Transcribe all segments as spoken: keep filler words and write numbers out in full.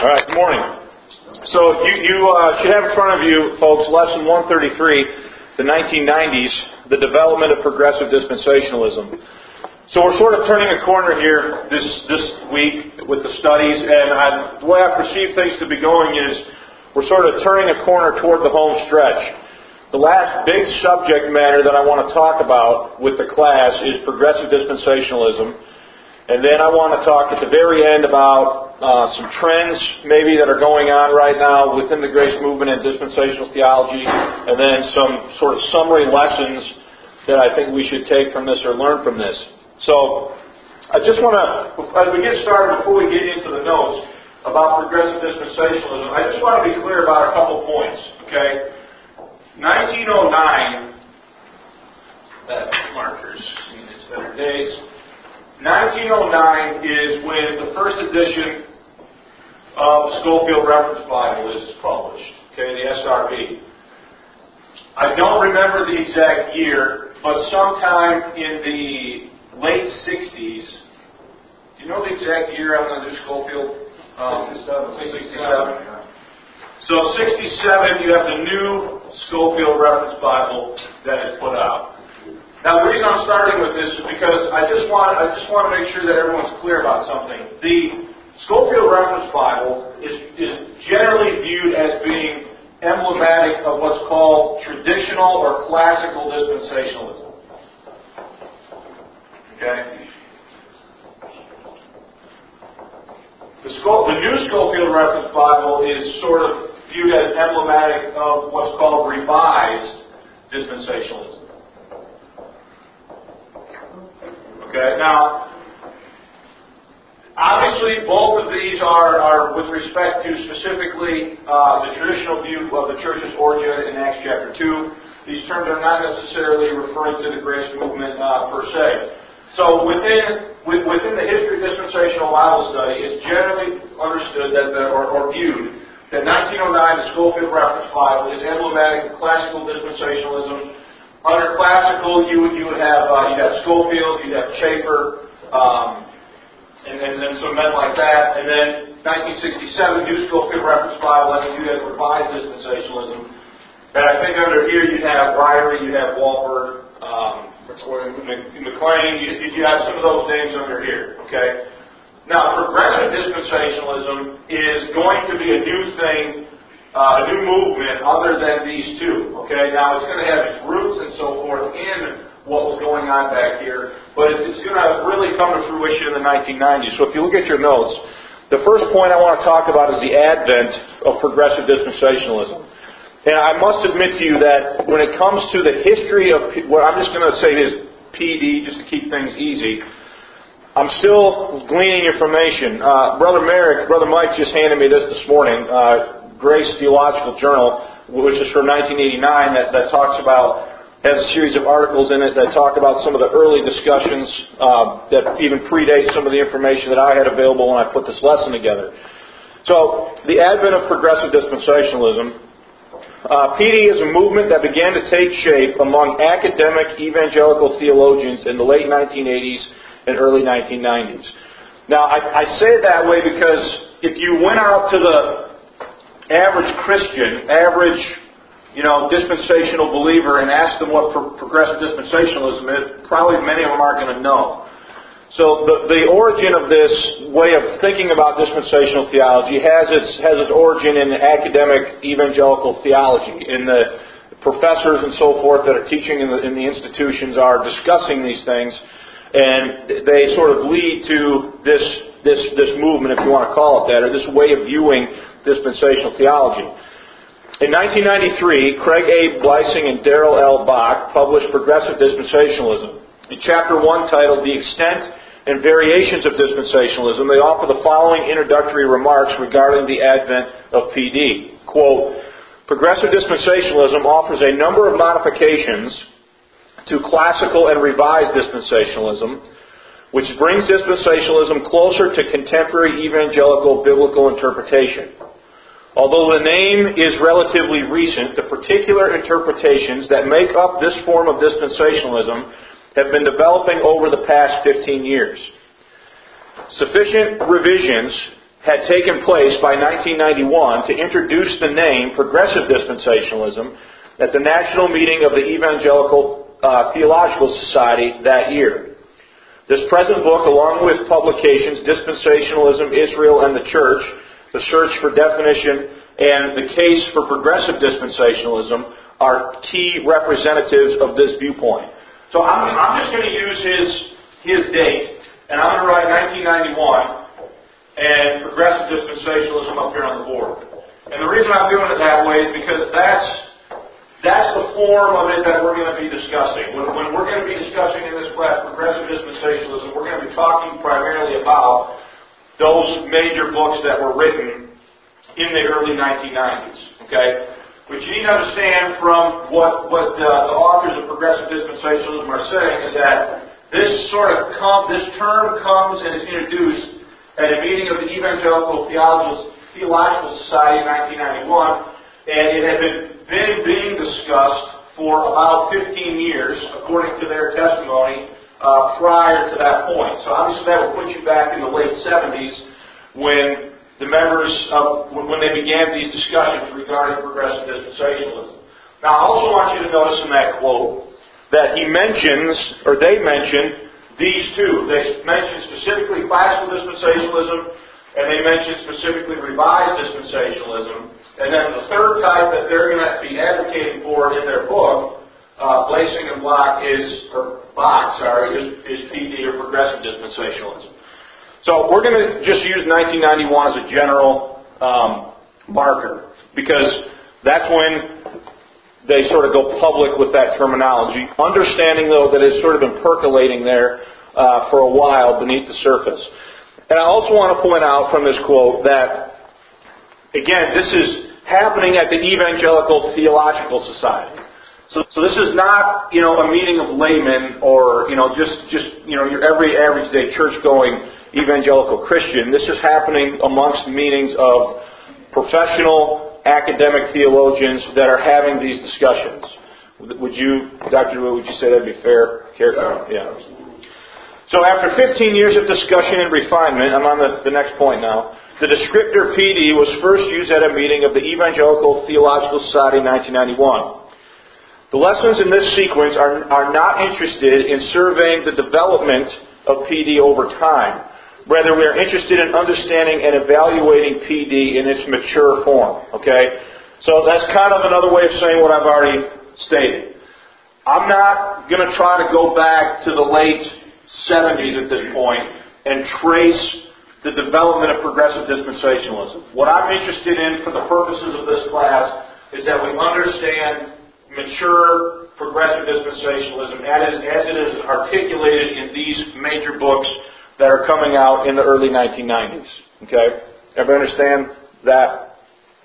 All right, good morning. So you, you uh, should have in front of you, folks, Lesson one thirty-three, the nineteen nineties, the development of progressive dispensationalism. So we're sort of turning a corner here this this week with the studies, and I, the way I perceive things to be going is we're sort of turning a corner toward the home stretch. The last big subject matter that I want to talk about with the class is progressive dispensationalism. And then I want to talk at the very end about uh, some trends maybe that are going on right now within the grace movement and dispensational theology, and then some sort of summary lessons that I think we should take from this or learn from this. So I just want to, as we get started, before we get into the notes about progressive dispensationalism, I just want to be clear about a couple points, okay? nineteen oh nine, that markers, seen its better days. nineteen oh nine is when the first edition of the Scofield Reference Bible is published, okay, the S R B. I don't remember the exact year, but sometime in the late sixties. Do you know the exact year on the new Scofield? Um, sixty-seven. So sixty-seven, you have the new Scofield Reference Bible that is put out. Now, the reason I'm starting with this is because I just want I just want to make sure that everyone's clear about something. The Scofield Reference Bible is, is generally viewed as being emblematic of what's called traditional or classical dispensationalism. Okay? The, Sco- the new Scofield Reference Bible is sort of viewed as emblematic of what's called revised dispensationalism. Okay, now, obviously both of these are, are with respect to specifically uh, the traditional view of the church's origin in Acts chapter two. These terms are not necessarily referring to the grace movement uh, per se. So within with, within the history of dispensational Bible study, it's generally understood that the, or, or viewed that nineteen oh nine, the Scofield Reference Bible, is emblematic of classical dispensationalism. Under classical, you would you would have uh, you'd have Scofield, you'd have Chafer, um, and then and some men like that. And then nineteen sixty-seven, New Scofield Reference Bible, that's viewed as revised dispensationalism. And I think under here you'd have Ryrie, you'd have Walford, um, McLean. You, you have some of those names under here. Okay. Now, progressive dispensationalism is going to be a new thing. Uh, a new movement other than these two. Okay, now it's going to have its roots and so forth in what was going on back here, but it's, it's going to really come to fruition in the nineteen nineties. So if you look at your notes, the first point I want to talk about is the advent of progressive dispensationalism. And I must admit to you that when it comes to the history of what I'm just going to say is P D, just to keep things easy. I'm still gleaning information. Uh, Brother Merrick, Brother Mike just handed me this this morning. Uh, Grace Theological Journal, which is from nineteen eighty-nine, that, that talks about, has a series of articles in it that talk about some of the early discussions uh, that even predate some of the information that I had available when I put this lesson together. So, the advent of progressive dispensationalism. Uh, P D is a movement that began to take shape among academic evangelical theologians in the late nineteen eighties and early nineteen nineties. Now, I, I say it that way because if you went out to the average Christian, average, you know, dispensational believer and ask them what pro- progressive dispensationalism is, probably many of them aren't going to know. So the, the origin of this way of thinking about dispensational theology has its has its origin in academic evangelical theology. In the professors and so forth that are teaching in the, in the institutions are discussing these things, and they sort of lead to this this this movement, if you want to call it that, or this way of viewing dispensational theology. In nineteen ninety-three, Craig A. Bleising and Darrell L. Bach published Progressive Dispensationalism. In Chapter one, titled The Extent and Variations of Dispensationalism, they offer the following introductory remarks regarding the advent of P D. Quote, Progressive dispensationalism offers a number of modifications to classical and revised dispensationalism, which brings dispensationalism closer to contemporary evangelical biblical interpretation. Although the name is relatively recent, the particular interpretations that make up this form of dispensationalism have been developing over the past fifteen years. Sufficient revisions had taken place by nineteen ninety-one to introduce the name Progressive Dispensationalism at the national meeting of the Evangelical uh, Theological Society that year. This present book, along with publications Dispensationalism, Israel, and the Church, The Search for Definition, and The Case for Progressive Dispensationalism, are key representatives of this viewpoint. So I'm, I'm just going to use his, his date, and I'm going to write nineteen ninety-one, and Progressive Dispensationalism up here on the board. And the reason I'm doing it that way is because that's that's the form of it that we're going to be discussing. When, when we're going to be discussing in this class Progressive Dispensationalism, we're going to be talking primarily about those major books that were written in the early nineteen nineties. Okay? What you need to understand from what, what the, the authors of Progressive Dispensationalism are saying is that this sort of come, this term comes and is introduced at a meeting of the Evangelical Theological Society in nineteen ninety-one, and it had been, been being discussed for about fifteen years, according to their testimony, uh, prior to that point. So obviously that would put you back in the late seventies when the members of, when they began these discussions regarding Progressive Dispensationalism. Now I also want you to notice in that quote that he mentions, or they mention, these two. They mention specifically classical dispensationalism, and they mention specifically revised dispensationalism. And then the third type that they're going to be advocating for in their book, uh, Blasing and Block is, or Bach, sorry, is, is P D, or progressive dispensationalism. So we're going to just use nineteen ninety-one as a general um, marker, because that's when they sort of go public with that terminology, understanding, though, that it's sort of been percolating there uh, for a while beneath the surface. And I also want to point out from this quote that, again, this is happening at the Evangelical Theological Society. So, so this is not, you know, a meeting of laymen or, you know, just, just you know, your every average day church-going evangelical Christian. This is happening amongst meetings of professional academic theologians that are having these discussions. Would you, Doctor DeWitt, would you say that'd be fair? Careful? Yeah. So after fifteen years of discussion and refinement, I'm on the, the next point now, the descriptor P D was first used at a meeting of the Evangelical Theological Society in nineteen ninety-one. The lessons in this sequence are, are not interested in surveying the development of P D over time. Rather, we are interested in understanding and evaluating P D in its mature form. Okay? So that's kind of another way of saying what I've already stated. I'm not going to try to go back to the late seventies at this point and trace the development of progressive dispensationalism. What I'm interested in for the purposes of this class is that we understand mature progressive dispensationalism as it is articulated in these major books that are coming out in the early nineteen nineties. Okay? Everybody understand that?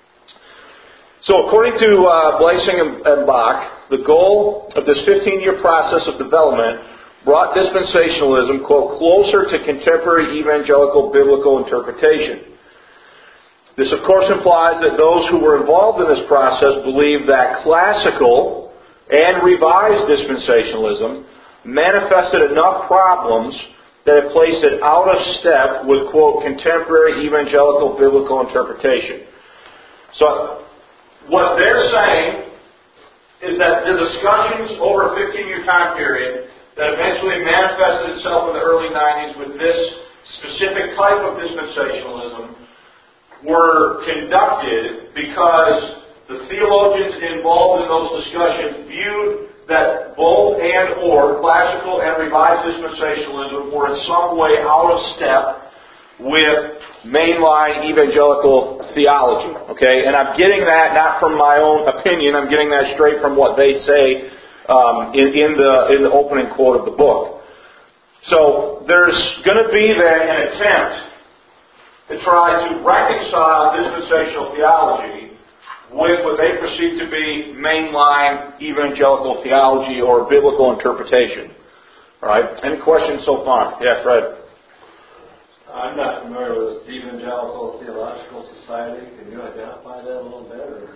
So according to uh, Blasing and, and Bach, the goal of this fifteen-year process of development brought dispensationalism, quote, closer to contemporary evangelical biblical interpretation. This, of course, implies that those who were involved in this process believed that classical and revised dispensationalism manifested enough problems that it placed it out of step with, quote, contemporary evangelical biblical interpretation. So, what they're saying is that the discussions over a fifteen-year time period that eventually manifested itself in the early nineties with this specific type of dispensationalism were conducted because the theologians involved in those discussions viewed that both and or classical and revised dispensationalism were in some way out of step with mainline evangelical theology. Okay, and I'm getting that not from my own opinion. I'm getting that straight from what they say um, in, in the in the opening quote of the book. So there's going to be then an attempt to try to reconcile dispensational theology with what they perceive to be mainline evangelical theology or biblical interpretation. All right. Any questions so far? Yeah, Fred. I'm not familiar with the Evangelical Theological Society. Can you identify that a little bit? Or?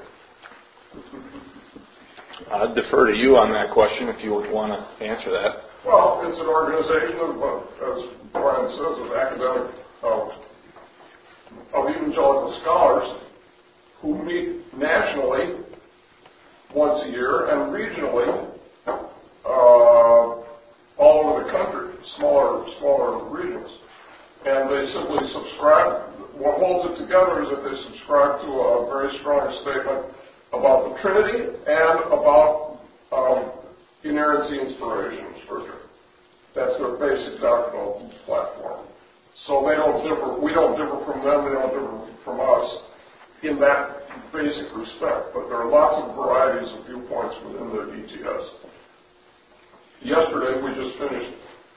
I'd defer to you on that question if you would want to answer that. Well, it's an organization of, uh, as Brian says, of academic, of, of evangelical scholars who meet nationally once a year and regionally uh, all over the country, smaller, smaller regions. And they simply subscribe. What holds it together is that they subscribe to a very strong statement about the Trinity and about um, inerrancy, inspiration of Scripture. That's their basic doctrinal platform. So they don't differ. We don't differ from them. They don't differ from us in that basic respect. But there are lots of varieties of viewpoints within the D T S. Yesterday we just finished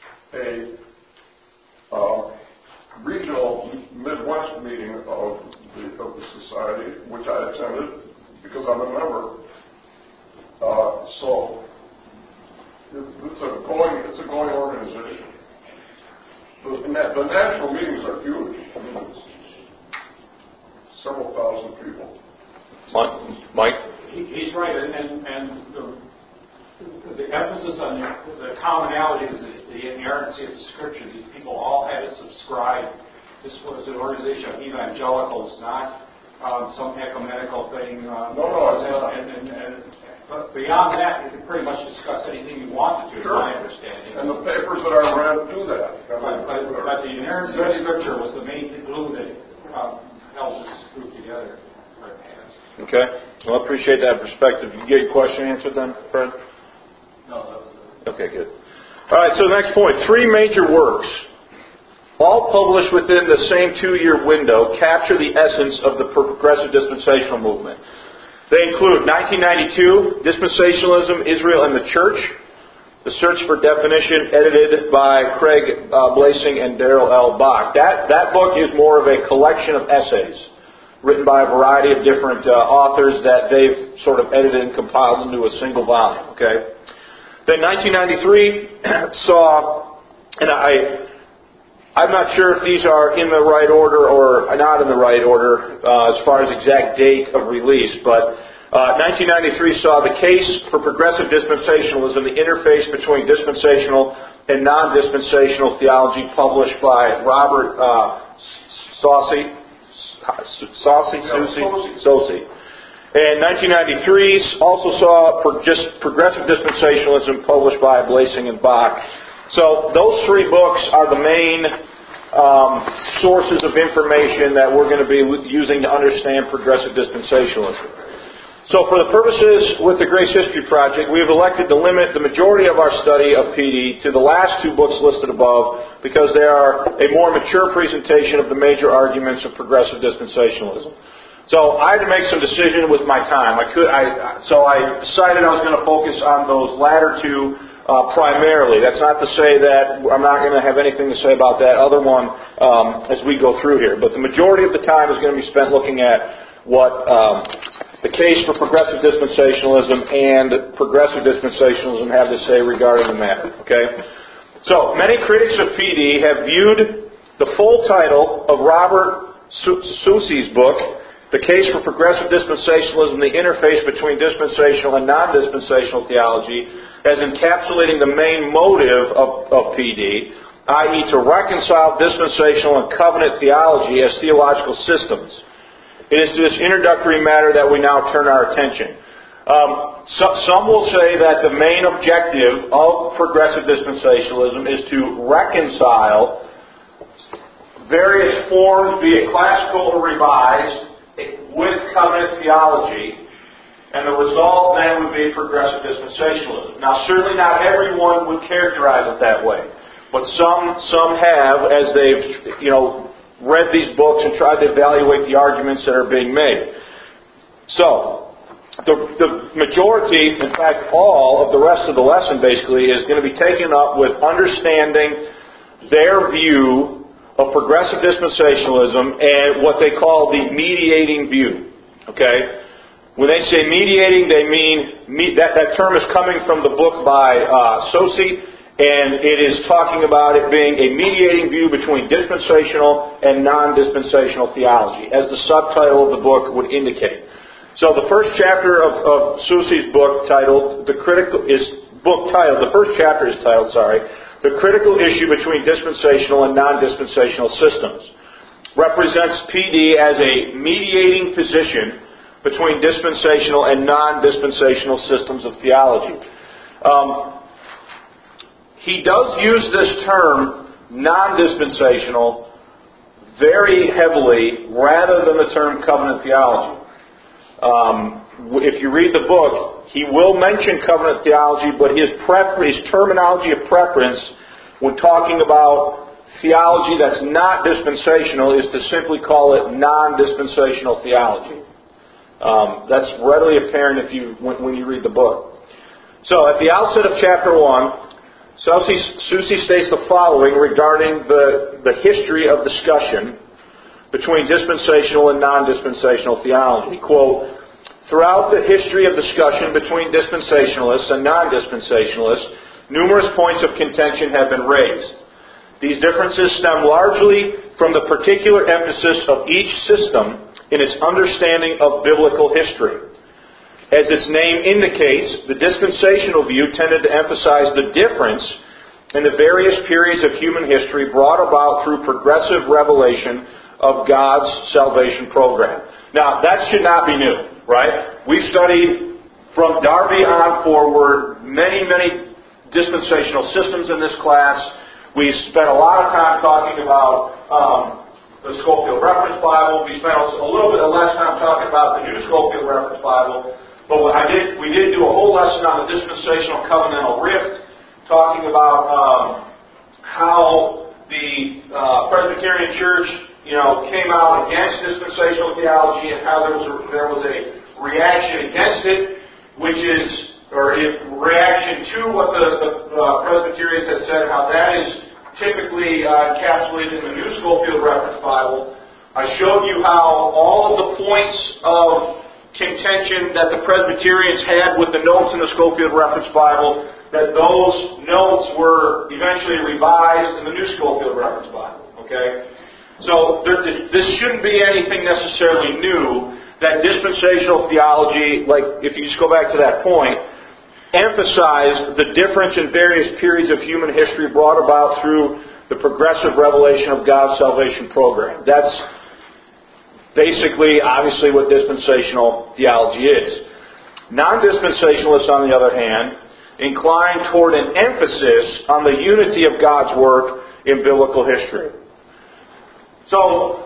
a uh, regional Midwest meeting of the of the society, which I attended because I'm a member. Uh, so it's, it's a going it's a going organization. The, the national meetings are huge. I mean, it's several thousand people. Mike? He, he's right, and, and, and the, the emphasis on the, the commonality is the, the inerrancy of the Scripture. These people all had to subscribe. This was an organization of evangelicals, not um, some ecumenical thing. Um, no, no, it's not. And, and, and, but beyond that, you can pretty much discuss anything you wanted to, sure. is my understanding. And the papers that I read do that. But, but, but the inerrancy of Scripture was the main glue that um, held this group together. Okay. Well, I appreciate that perspective. You get your question answered then, Fred? No, that was it. Okay, good. All right, so the next point. Three major works, all published within the same two-year window, capture the essence of the progressive dispensational movement. They include nineteen ninety-two, Dispensationalism, Israel and the Church, The Search for Definition, edited by Craig uh, Blasing and Darrell L. Bach. That, that book is more of a collection of essays written by a variety of different uh, authors that they've sort of edited and compiled into a single volume. Okay. Then nineteen ninety-three saw, and I, I'm not sure if these are in the right order or not in the right order uh, as far as exact date of release, but uh, nineteen ninety-three saw The Case for Progressive Dispensationalism, the interface between dispensational and non-dispensational theology, published by Robert uh, Saucy. Saucy, Susie, Saucy. And nineteen ninety-three also saw pro- just Progressive Dispensationalism, published by Blasing and Bach. So those three books are the main um, sources of information that we're going to be using to understand progressive dispensationalism. So for the purposes with the Grace History Project, we have elected to limit the majority of our study of P D to the last two books listed above because they are a more mature presentation of the major arguments of progressive dispensationalism. So I had to make some decision with my time. I could, I, so I decided I was going to focus on those latter two uh, primarily. That's not to say that I'm not going to have anything to say about that other one um, as we go through here. But the majority of the time is going to be spent looking at what um, the Case for Progressive Dispensationalism and Progressive Dispensationalism have to say regarding the matter. Okay. So many critics of P D have viewed the full title of Robert Saucy's book, The Case for Progressive Dispensationalism, the interface between dispensational and non-dispensational theology, as encapsulating the main motive of, of P D, that is to reconcile dispensational and covenant theology as theological systems. It is to this introductory matter that we now turn our attention. Um, so, some will say that the main objective of progressive dispensationalism is to reconcile various forms, be it classical or revised, with covenant theology, and the result then would be progressive dispensationalism. Now, certainly not everyone would characterize it that way, but some some have, as they've you know read these books and tried to evaluate the arguments that are being made. So, the, the majority, in fact, all of the rest of the lesson basically is going to be taken up with understanding their view of progressive dispensationalism and what they call the mediating view. Okay? When they say mediating, they mean, that, that term is coming from the book by uh, Saucy, and it is talking about it being a mediating view between dispensational and non-dispensational theology, as the subtitle of the book would indicate. So the first chapter of, of Saucy's book titled, the critical, is book titled, the first chapter is titled, sorry, The Critical Issue Between Dispensational and Non-Dispensational Systems. represents P D as a mediating position between dispensational and non-dispensational systems of theology. Um, he does use this term, non-dispensational, very heavily rather than the term covenant theology. Um, if you read the book, he will mention covenant theology, but his, pref- his terminology of preference when talking about theology that's not dispensational is to simply call it non-dispensational theology. Um, that's readily apparent if you when, when you read the book. So, at the outset of chapter one, Susi states the following regarding the, the history of discussion between dispensational and non-dispensational theology. Quote, "Throughout the history of discussion between dispensationalists and non-dispensationalists, numerous points of contention have been raised. These differences stem largely from the particular emphasis of each system in its understanding of biblical history. As its name indicates, the dispensational view tended to emphasize the difference in the various periods of human history brought about through progressive revelation of God's salvation program." Now, that should not be new, right? We've studied from Darby on forward many, many dispensational systems in this class. We've spent a lot of time talking about um, the Scofield Reference Bible. We spent a little bit less time talking about the New Scofield Reference Bible. But what I did, we did do a whole lesson on the dispensational covenantal rift, talking about um, how the uh, Presbyterian Church, you know, came out against dispensational theology and how there was a, there was a reaction against it, which is, or a reaction to what the, the uh, Presbyterians had said, how that is typically uh, encapsulated in the New Scofield Reference Bible. I showed you how all of the points of contention that the Presbyterians had with the notes in the Scofield Reference Bible, that those notes were eventually revised in the New Scofield Reference Bible. Okay? So there, this shouldn't be anything necessarily new, that dispensational theology, like if you just go back to that point, emphasized the difference in various periods of human history brought about through the progressive revelation of God's salvation program. That's basically, obviously, what dispensational theology is. Non-dispensationalists, on the other hand, incline toward an emphasis on the unity of God's work in biblical history. So,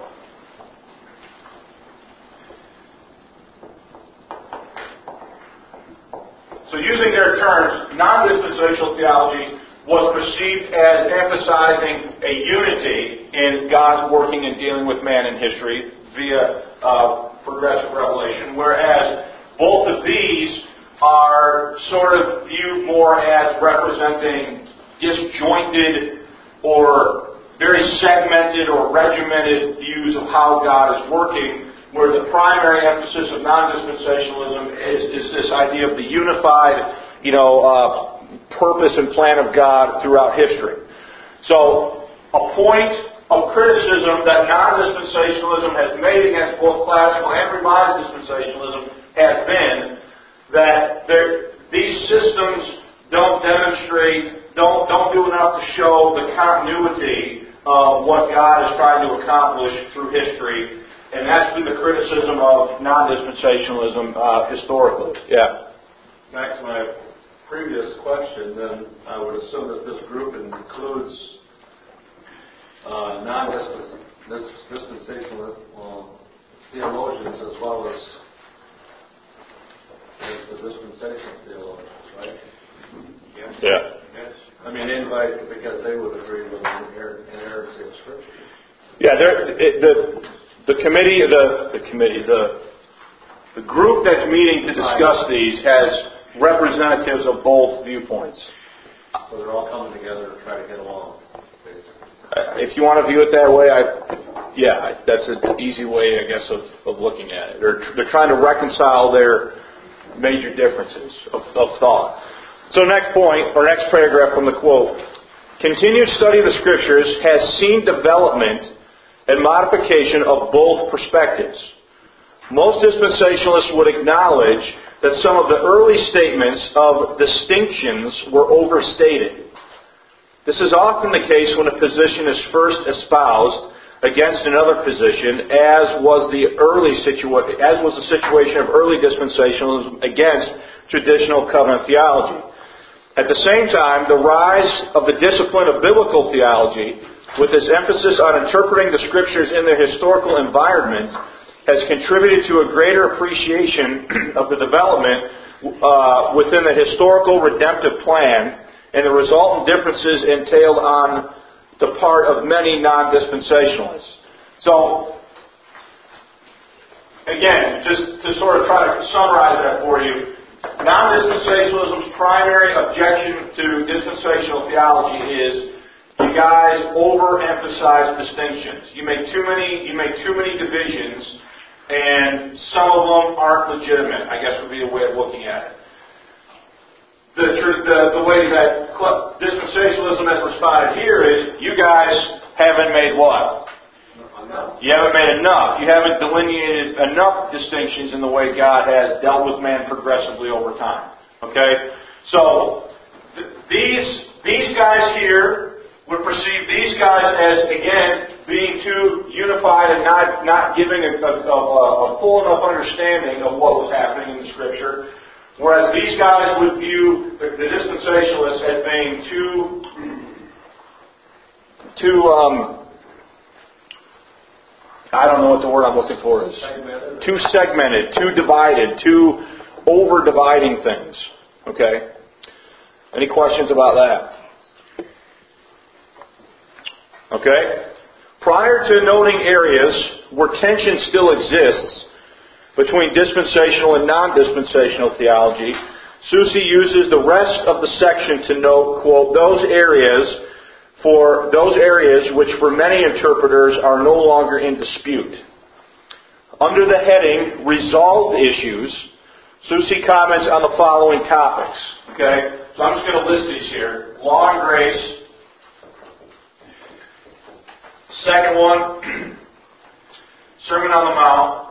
so using their terms, non-dispensational theology was perceived as emphasizing a unity in God's working and dealing with man in history via uh, progressive revelation, whereas both of these are sort of viewed more as representing disjointed or very segmented or regimented views of how God is working, where the primary emphasis of non-dispensationalism is, is this idea of the unified, you know, uh, purpose and plan of God throughout history. So, a point of criticism that non-dispensationalism has made against both classical and revised dispensationalism has been that these systems don't demonstrate, don't, don't do enough to show the continuity of what God is trying to accomplish through history. And that's been the criticism of non-dispensationalism uh, historically. Yeah. Back to my previous question, then I would assume that this group includes uh, non-dispensational uh, theologians as well as, as the dispensational theologians, right? Yes. Yeah. Yes. I mean, anybody, because they would agree with the inerrancy of Scripture. Yeah, it, the the committee, the the committee, the the group that's meeting to discuss these has representatives of both viewpoints. So they're all coming together to try to get along, basically. Uh, if you want to view it that way, I yeah, that's an easy way, I guess, of, of looking at it. They're they're trying to reconcile their major differences of, of thought. So next point, or next paragraph from the quote. Continued study of the Scriptures has seen development and modification of both perspectives. Most dispensationalists would acknowledge that some of the early statements of distinctions were overstated. This is often the case when a position is first espoused against another position, as was the early situa- as was the situation of early dispensationalism against traditional covenant theology. At the same time, the rise of the discipline of biblical theology, with its emphasis on interpreting the Scriptures in their historical environment, has contributed to a greater appreciation of the development uh, within the historical redemptive plan and the resultant differences entailed on the part of many non-dispensationalists. So, again, just to sort of try to summarize that for you, non-dispensationalism's primary objection to dispensational theology is you guys overemphasize distinctions. You make too many, you make too many divisions, and some of them aren't legitimate, I guess would be a way of looking at it. The, the, the way that dispensationalism has responded here is, you guys haven't made what? Enough. You haven't made enough. You haven't delineated enough distinctions in the way God has dealt with man progressively over time. Okay? So, th- these, these guys here would perceive these guys as, again, being too unified and not, not giving a, a, a, a full enough understanding of what was happening in the Scripture. Whereas these guys would view the, the dispensationalists as being too, too, um, I don't know what the word I'm looking for is. Segmented. Too segmented, too divided, too over-dividing things. Okay? Any questions about that? Okay? Prior to noting areas where tension still exists between dispensational and non-dispensational theology, Susi uses the rest of the section to note, quote, those areas for those areas which for many interpreters are no longer in dispute. Under the heading, Resolved Issues, Susi comments on the following topics. Okay? So I'm just going to list these here. Law and grace. Second one, Sermon on the Mount.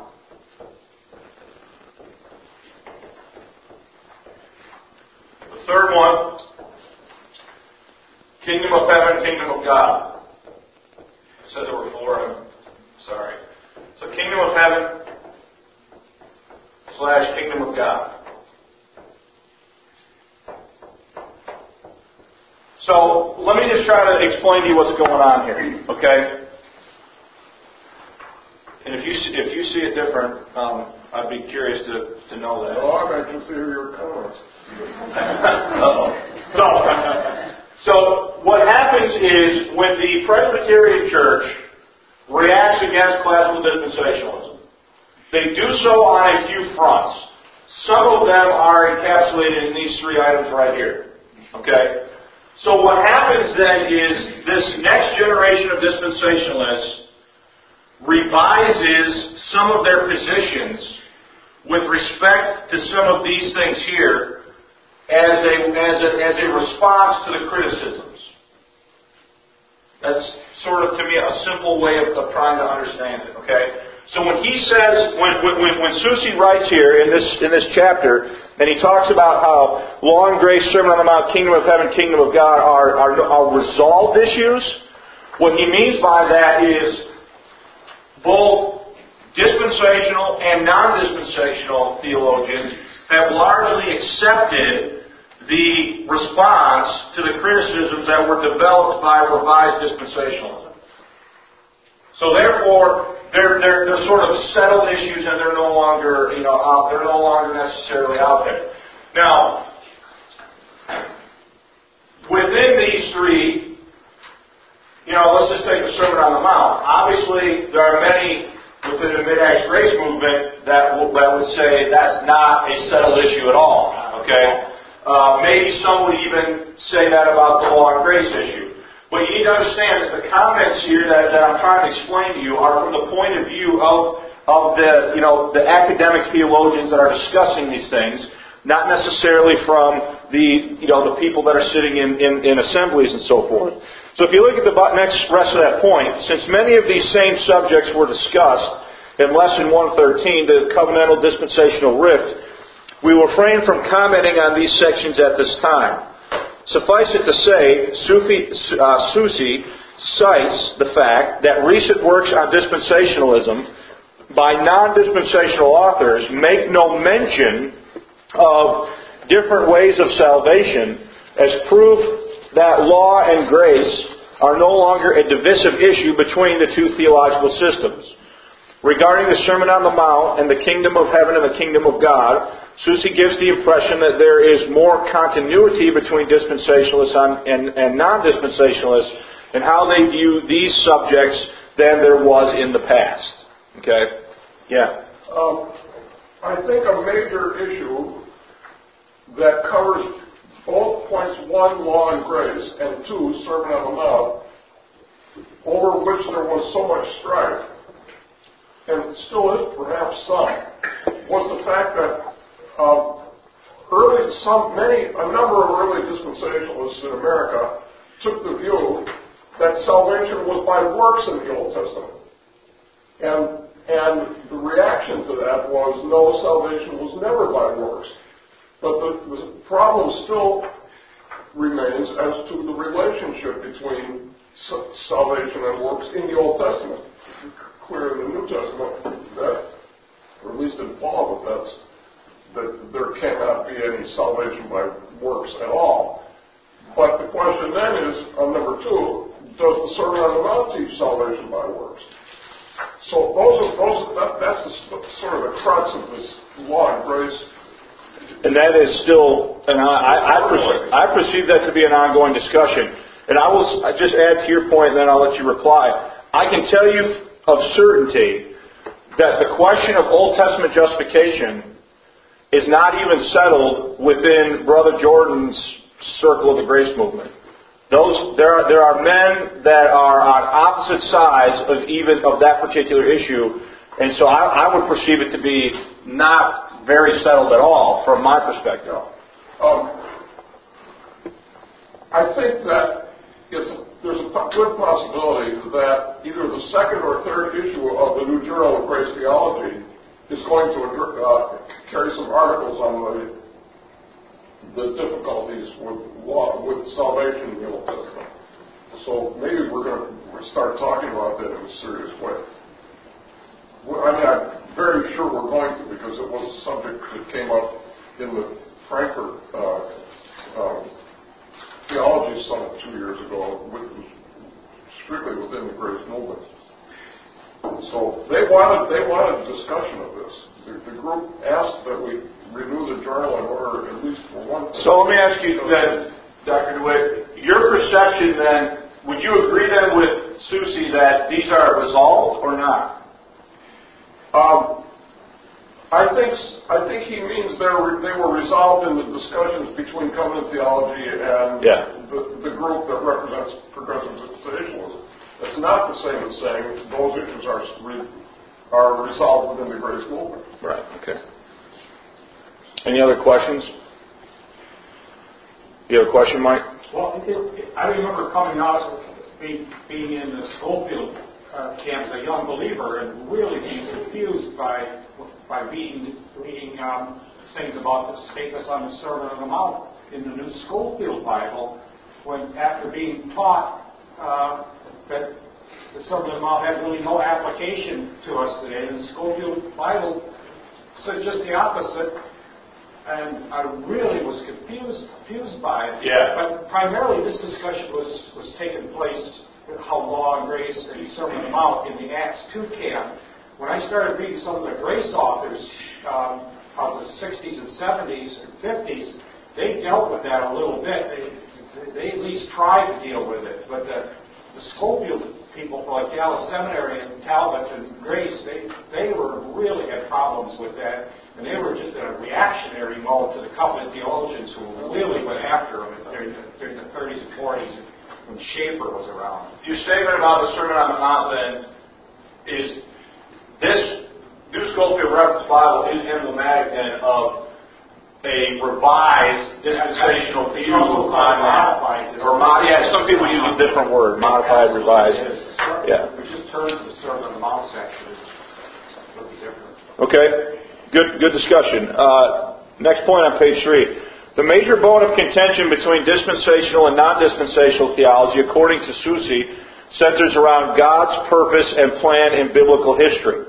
The third one, Kingdom of Heaven, Kingdom of God. I said there were four. I'm sorry. So Kingdom of Heaven slash Kingdom of God. So let me just try to explain to you what's going on here, okay? And if you if you see it different, um, I'd be curious to, to know that. Oh, I'm anxious to hear your comments. so, so what happens is when the Presbyterian Church reacts against classical dispensationalism, they do so on a few fronts. Some of them are encapsulated in these three items right here. Okay? So what happens then is this next generation of dispensationalists revises some of their positions with respect to some of these things here as a, as a, as a response to the criticisms. That's sort of, to me, a simple way of, of trying to understand it, okay? So when he says, when, when, when Susi writes here in this, in this chapter, and he talks about how law and grace, Sermon on the Mount, Kingdom of Heaven, Kingdom of God are, are, are resolved issues, what he means by that is both dispensational and non-dispensational theologians have largely accepted the response to the criticisms that were developed by revised dispensationalism. So therefore, they're, they're, they're sort of settled issues and they're no longer, you know, out, they're no longer necessarily out there. Now, within these three, you know, let's just take the Sermon on the Mount. Obviously, there are many within the Mid-Acts Grace movement that, will, that would say that's not a settled issue at all. Okay? Uh, maybe some would even say that about the law and grace issue. But you need to understand that the comments here that, that I'm trying to explain to you are from the point of view of, of the, you know, the academic theologians that are discussing these things, not necessarily from the, you know, the people that are sitting in, in, in assemblies and so forth. So if you look at the next rest of that point, since many of these same subjects were discussed in Lesson one thirteen, the covenantal dispensational rift, we will refrain from commenting on these sections at this time. Suffice it to say, Sufi, uh, Susi cites the fact that recent works on dispensationalism by non-dispensational authors make no mention of different ways of salvation as proof that law and grace are no longer a divisive issue between the two theological systems. Regarding the Sermon on the Mount and the kingdom of heaven and the kingdom of God, Susi gives the impression that there is more continuity between dispensationalists and, and non-dispensationalists in how they view these subjects than there was in the past. Okay? Yeah. Um, I think a major issue that covers both points, one, law and grace, and two, Sermon on the Mount, over which there was so much strife, and still is perhaps some, was the fact that um, early, some, many, a number of early dispensationalists in America took the view that salvation was by works in the Old Testament. And, and the reaction to that was, no, salvation was never by works. But the, the problem still remains as to the relationship between salvation and works in the Old Testament. Clear in the New Testament that, or at least in Paul, that that's, that there cannot be any salvation by works at all. But the question then is, on number two, does the Sermon on the Mount teach salvation by works? So those are those. That, that's the, sort of the crux of this law and grace. And that is still, and I, I, I, perceive, I perceive that to be an ongoing discussion. And I will I just add to your point, and then I'll let you reply. I can tell you of certainty that the question of Old Testament justification is not even settled within Brother Jordan's circle of the grace movement. Those there are there are men that are on opposite sides of even of that particular issue, and so I, I would perceive it to be not very settled at all from my perspective. Um, I think that it's, there's a good possibility that either the second or third issue of the New Journal of Grace Theology is going to uh, carry some articles on the the difficulties with law, with salvation in the Old Testament. So maybe we're going to start talking about that in a serious way. Well, I mean, I'm very sure we're going to, because it was a subject that came up in the Frankfurt uh, um, Theology Summit two years ago, which was strictly within the Grace movement. So they wanted they wanted a discussion of this. The, the group asked that we renew the journal in order, at least for one thing. So let me ask you then, Doctor DeWitt, your perception then, would you agree then with Susi that these are resolved or not? Um, I think I think he means they were, they were resolved in the discussions between covenant theology and yeah. the, the group that represents progressive dispensationalism. It's not the same as saying those issues are are resolved within the grace movement. Right. Okay. Any other questions? You have a question, Mike? Well, it, it, I remember coming out, being, being in the Schofield uh, camp as a young believer, and really being confused by by reading reading um, things about the statements on the Sermon on the Mount in the New Schofield Bible, when after being taught uh, that the Sermon on the Mount had really no application to us today, and the Schofield Bible said just the opposite. And I really was confused, confused by it. Yeah. But primarily, this discussion was, was taking place with how law and grace and the Sermon on the Mount in the Acts two camp. When I started reading some of the grace authors um, of the sixties and seventies and fifties, they dealt with that a little bit. They, they at least tried to deal with it. But the, the Schofield people like Dallas Seminary and Talbot and Grace, they, they were really had problems with that. And they were just in a reactionary mode to the covenant theologians who really went after them during the, during the thirties and forties when Schaeffer was around. Your statement about the Sermon on the Mount, then, is this New Schofield Reference Bible is emblematic, then, of a revised dispensational view on that. Or mod- yeah, some people use a different word, modified, revised. Yeah. We just turned to the Sermon on the Mount section. It's a little different. Okay. Good, good discussion. Uh, next point on page three. The major bone of contention between dispensational and non-dispensational theology, according to Susi, centers around God's purpose and plan in biblical history.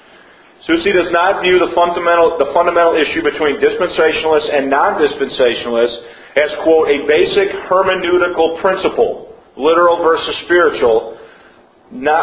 Susi does not view the fundamental, the fundamental issue between dispensationalists and non-dispensationalists as, quote, a basic hermeneutical principle, literal versus spiritual, not,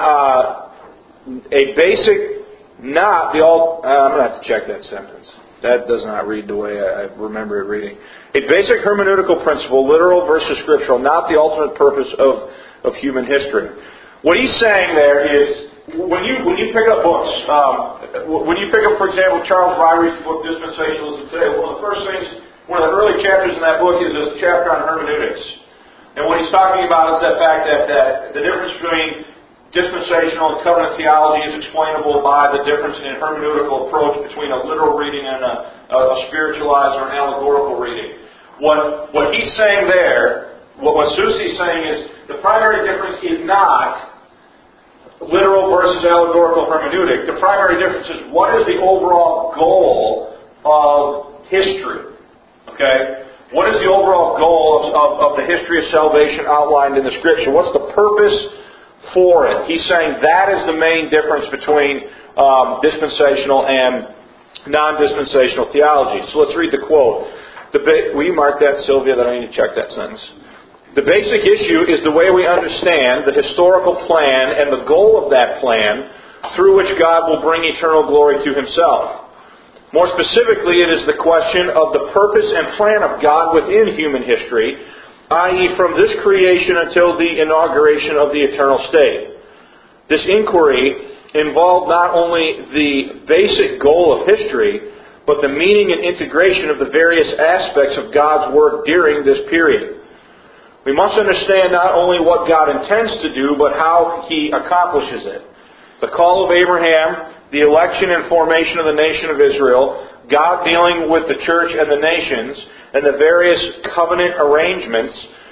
uh, a basic, not the all, uh, I'm going to have to check that sentence. That does not read the way I remember it reading. A basic hermeneutical principle, literal versus scriptural, not the ultimate purpose of, of human history. What he's saying there is, when you when you pick up books, um, when you pick up, for example, Charles Ryrie's book, Dispensationalism Today, one of the first things, one of the early chapters in that book is a chapter on hermeneutics. And what he's talking about is the fact that, that the difference between dispensational and covenant theology is explainable by the difference in hermeneutical approach between a literal reading and a, a, a spiritualized or an allegorical reading. What what he's saying there, what, what Susi's saying is the primary difference is not literal versus allegorical hermeneutic. The primary difference is what is the overall goal of history. Okay? What is the overall goal of, of, of the history of salvation outlined in the Scripture? What's the purpose for it? He's saying that is the main difference between um, dispensational and non-dispensational theology. So let's read the quote. The ba- Will you mark that, Sylvia, that I need to check that sentence? The basic issue is the way we understand the historical plan and the goal of that plan through which God will bring eternal glory to Himself. More specifically, it is the question of the purpose and plan of God within human history, that is from this creation until the inauguration of the eternal state. This inquiry involved not only the basic goal of history, but the meaning and integration of the various aspects of God's work during this period. We must understand not only what God intends to do, but how He accomplishes it. The call of Abraham, the election and formation of the nation of Israel, God dealing with the church and the nations, and the various covenant arrangements,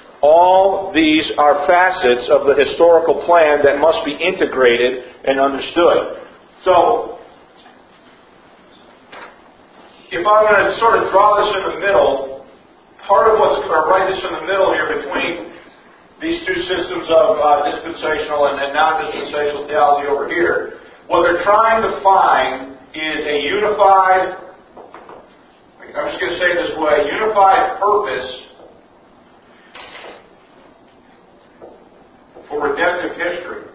all these are facets of the historical plan that must be integrated and understood. So, if I'm going to sort of draw this in the middle, part of what's, or right this in the middle here between these two systems of uh, dispensational and, and non-dispensational theology over here, what they're trying to find is a unified, I'm just going to say it this way, unified purpose for redemptive history.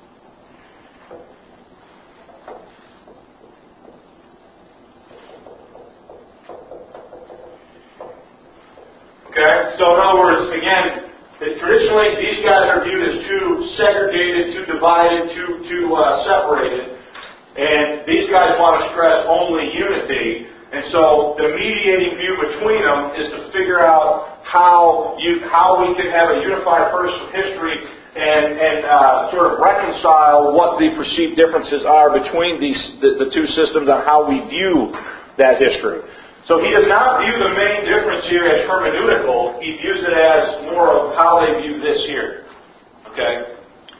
Okay? So in other words, again, traditionally these guys are viewed as too segregated, too divided, too, too uh, separated. And these guys want to stress only unity. And so the mediating view between them is to figure out how you how we can have a unified purpose of history and, and uh, sort of reconcile what the perceived differences are between these the, the two systems on how we view that history. So he does not view the main difference here as hermeneutical. He views it as more of how they view this here. Okay?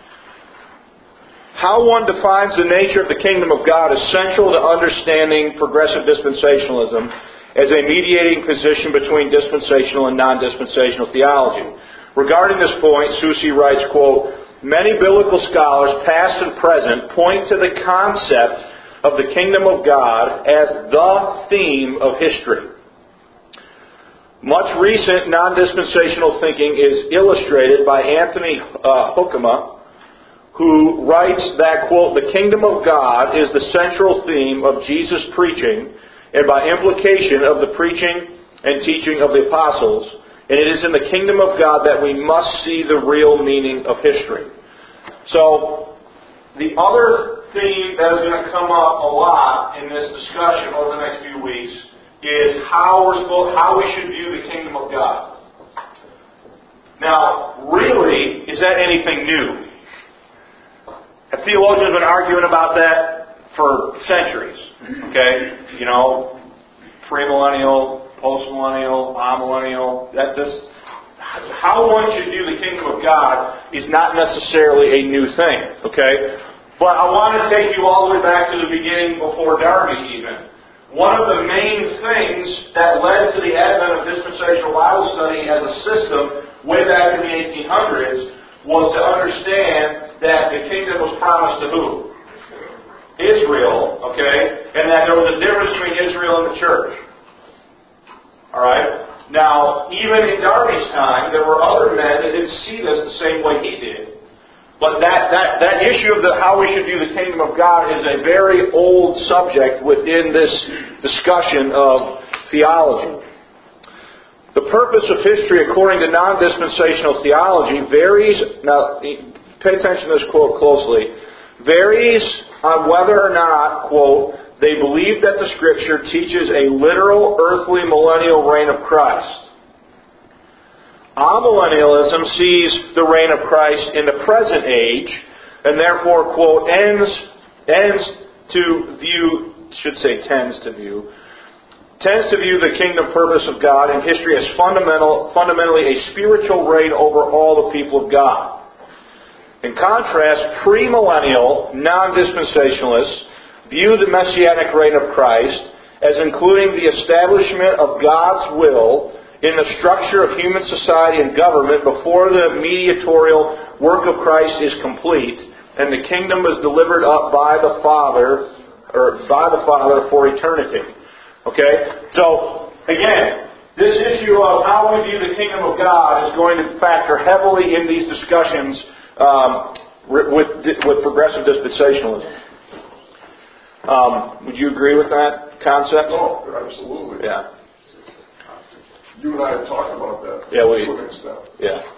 How one defines the nature of the kingdom of God is central to understanding progressive dispensationalism as a mediating position between dispensational and non-dispensational theology. Regarding this point, Susi writes, quote, "Many biblical scholars, past and present, point to the concept of the kingdom of God as the theme of history. Much recent non-dispensational thinking is illustrated by Anthony uh, Hoekema, who writes that, quote, "The kingdom of God is the central theme of Jesus' preaching, and by implication of the preaching and teaching of the apostles, and it is in the kingdom of God that we must see the real meaning of history." So, the other theme that is going to come up a lot in this discussion over the next few weeks is how we're supposed, how we should view the kingdom of God. Now, really, is that anything new? Have theologians been arguing about that for centuries? Okay, you know, premillennial, postmillennial, amillennial. That this, how one should view the kingdom of God is not necessarily a new thing. Okay. But I want to take you all the way back to the beginning before Darby even. One of the main things that led to the advent of dispensational Bible study as a system way back in the eighteen hundreds was to understand that the kingdom was promised to who? Israel, okay? And that there was a difference between Israel and the church. Alright? Now, even in Darby's time, there were other men that didn't see this the same way he did. But that, that, that issue of the, how we should view the kingdom of God is a very old subject within this discussion of theology. The purpose of history, according to non-dispensational theology, varies, now pay attention to this quote closely, varies on whether or not, quote, they believe that the Scripture teaches a literal earthly millennial reign of Christ. Amillennialism sees the reign of Christ in the present age, and therefore, quote, ends, ends to view, should say tends to view, tends to view the kingdom purpose of God in history as fundamental, fundamentally a spiritual reign over all the people of God. In contrast, premillennial non-dispensationalists view the messianic reign of Christ as including the establishment of God's will in the structure of human society and government before the mediatorial work of Christ is complete and the kingdom is delivered up by the Father or by the Father for eternity. Okay? So, again, this issue of how we view the kingdom of God is going to factor heavily in these discussions um, with, with progressive dispensationalism. Um, would you agree with that concept? Oh, absolutely. Yeah. You and I have talked about that. Yeah, we. To an extent. Yeah.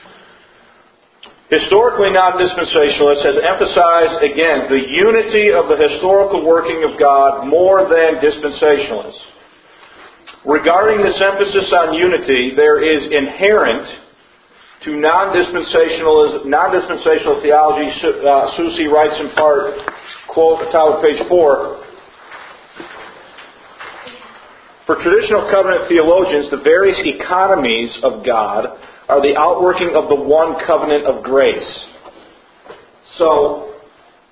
Historically, non-dispensationalists has emphasized, again, the unity of the historical working of God more than dispensationalists. Regarding this emphasis on unity, there is inherent to non-dispensational, non-dispensational theology, uh, Susi writes in part, quote, top of page four, for traditional covenant theologians, the various economies of God are the outworking of the one covenant of grace. So,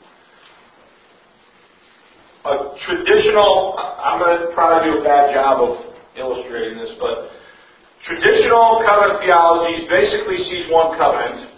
a traditional, I'm going to probably do a bad job of illustrating this, but traditional covenant theology basically sees one covenant,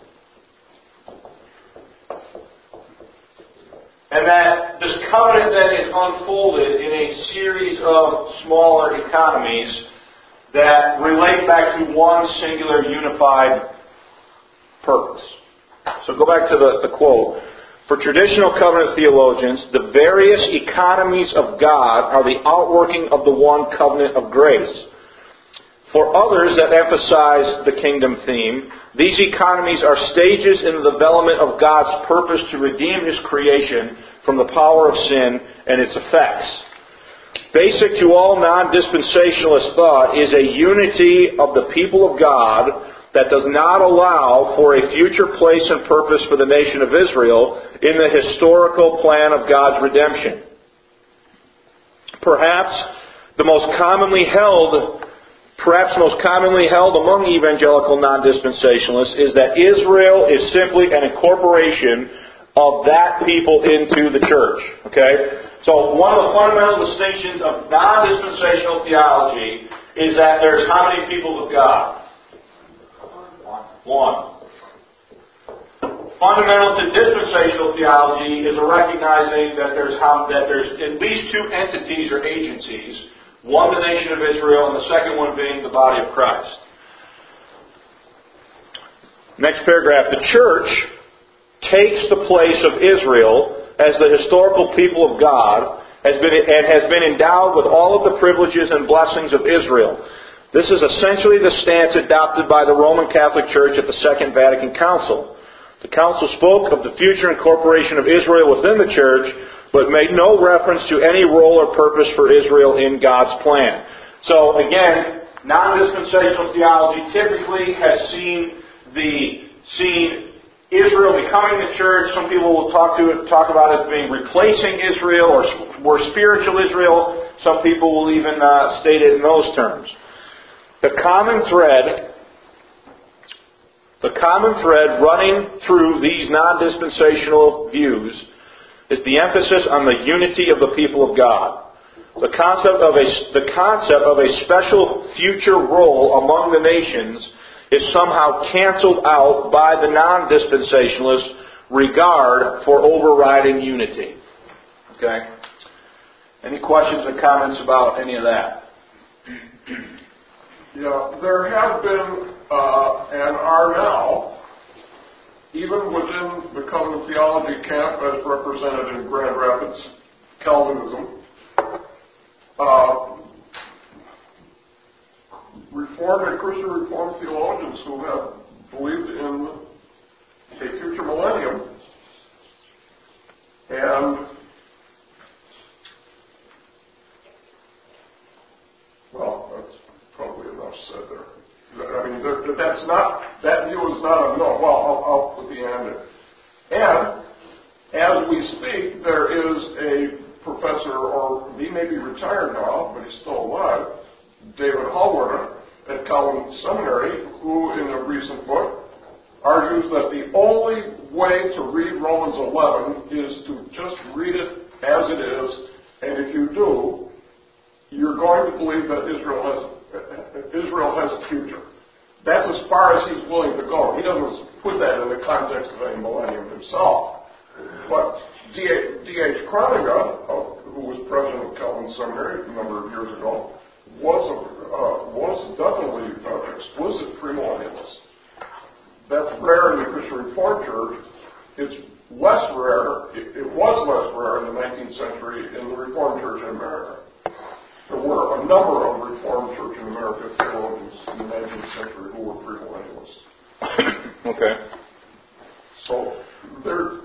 and that this covenant then is unfolded in a series of smaller economies that relate back to one singular unified purpose. So go back to the, the quote. For traditional covenant theologians, the various economies of God are the outworking of the one covenant of grace. For others that emphasize the kingdom theme, these economies are stages in the development of God's purpose to redeem His creation from the power of sin and its effects. Basic to all non-dispensationalist thought is a unity of the people of God that does not allow for a future place and purpose for the nation of Israel in the historical plan of God's redemption. Perhaps the most commonly held Perhaps most commonly held among evangelical non-dispensationalists is that Israel is simply an incorporation of that people into the church. Okay? So one of the fundamental distinctions of non-dispensational theology is that there's how many people of God? One. Fundamental to dispensational theology is a recognizing that there's how, that there's at least two entities or agencies. One, the nation of Israel, and the second one being the body of Christ. Next paragraph. The church takes the place of Israel as the historical people of God has been, and has been endowed with all of the privileges and blessings of Israel. This is essentially the stance adopted by the Roman Catholic Church at the Second Vatican Council. The Council spoke of the future incorporation of Israel within the church, but made no reference to any role or purpose for Israel in God's plan. So again, non-dispensational theology typically has seen the seen Israel becoming the church. Some people will talk to it, talk about it as being replacing Israel or more spiritual Israel. Some people will even uh, state it in those terms. The common thread, the common thread running through these non-dispensational views is the emphasis on the unity of the people of God. The concept of a, the concept of a special future role among the nations is somehow canceled out by the non-dispensationalists regard for overriding unity. Okay? Any questions or comments about any of that? Yeah, there have been uh, and are now, even within the covenant theology camp as represented in Grand Rapids Calvinism, uh, Reformed and Christian Reformed theologians who have believed in a future millennium, and well, that's probably enough said there. I mean, there, that's not, that view is not a no. Well, I'll, I'll put the and in. And as we speak, there is a professor, or he may be retired now, but he's still alive, David Hallwarder at Calvin Seminary, who in a recent book argues that the only way to read Romans eleven is to just read it as it is, and if you do, you're going to believe that Israel has Israel has a future. That's as far as he's willing to go. He doesn't put that in the context of a millennium himself. But D H Kroninger, who was president of Calvin Seminary a number of years ago, was a, uh, was definitely an explicit premillennialist. That's rare in the Christian Reformed Church. It's less rare, it, it was less rare in the nineteenth century in the Reformed Church in America. There were a number of Reformed Church in America theologians in the nineteenth century who were premillennialists. Okay. So they're,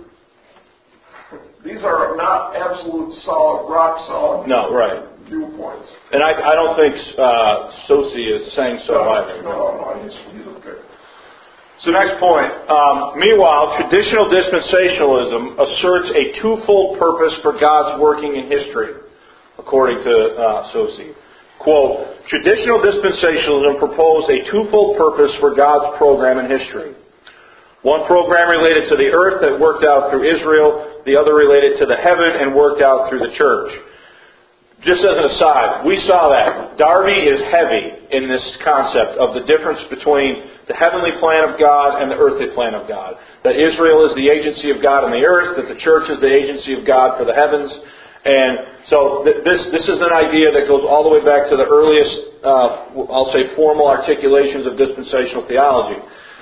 these are not absolute solid, rock solid No, right. viewpoints. And I, I don't think uh, Sosi is saying so no, either. No, no, he's, he's okay. So next point. Um, meanwhile, traditional dispensationalism asserts a twofold purpose for God's working in history, according to uh, Sosi. Quote, traditional dispensationalism proposed a twofold purpose for God's program in history. One program related to the earth that worked out through Israel, the other related to the heaven and worked out through the church. Just as an aside, we saw that. Darby is heavy in this concept of the difference between the heavenly plan of God and the earthly plan of God. That Israel is the agency of God on the earth, that the church is the agency of God for the heavens. And so th- this this is an idea that goes all the way back to the earliest, uh, I'll say, formal articulations of dispensational theology.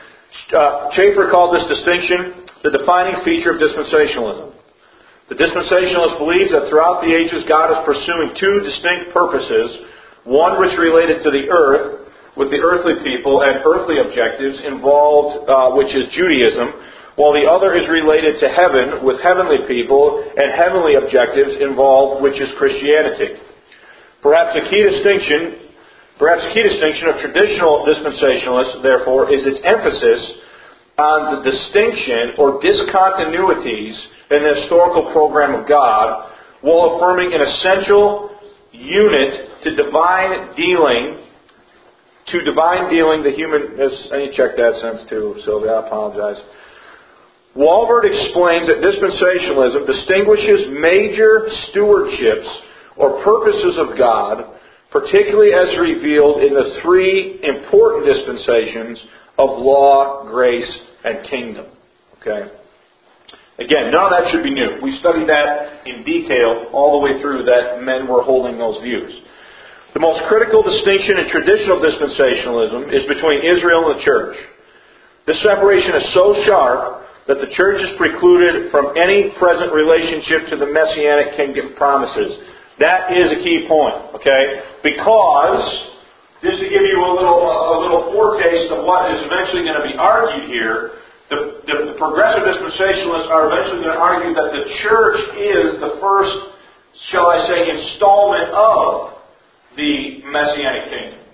Uh, Schaeffer called this distinction the defining feature of dispensationalism. The dispensationalist believes that throughout the ages God is pursuing two distinct purposes, one which related to the earth, with the earthly people and earthly objectives involved, uh, which is Judaism, while the other is related to heaven, with heavenly people and heavenly objectives involved, which is Christianity. Perhaps the key distinction, perhaps the key distinction of traditional dispensationalists, therefore, is its emphasis on the distinction or discontinuities in the historical program of God, while affirming an essential unit to divine dealing, to divine dealing the human... I need to check that sentence too, Sylvia, I apologize. Walvoord explains that dispensationalism distinguishes major stewardships or purposes of God, particularly as revealed in the three important dispensations of law, grace, and kingdom. Okay? Again, none of that should be new. We studied that in detail all the way through that men were holding those views. The most critical distinction in traditional dispensationalism is between Israel and the church. This separation is so sharp that the church is precluded from any present relationship to the Messianic kingdom promises. That is a key point, okay? Because, just to give you a little a little foretaste of what is eventually going to be argued here, the, the, the progressive dispensationalists are eventually going to argue that the church is the first, shall I say, installment of the Messianic kingdom.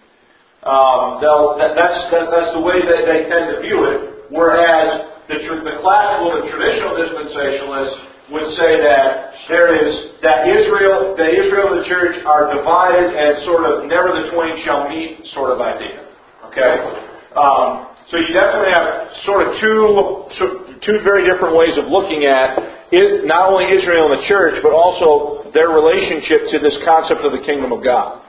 Um, that, that's, that, that's the way that they tend to view it, whereas the, the classical and traditional dispensationalists would say that there is that Israel, that Israel and the church are divided and sort of never the twain shall meet sort of idea. Okay, um, so you definitely have sort of two two very different ways of looking at it, not only Israel and the church, but also their relationship to this concept of the kingdom of God.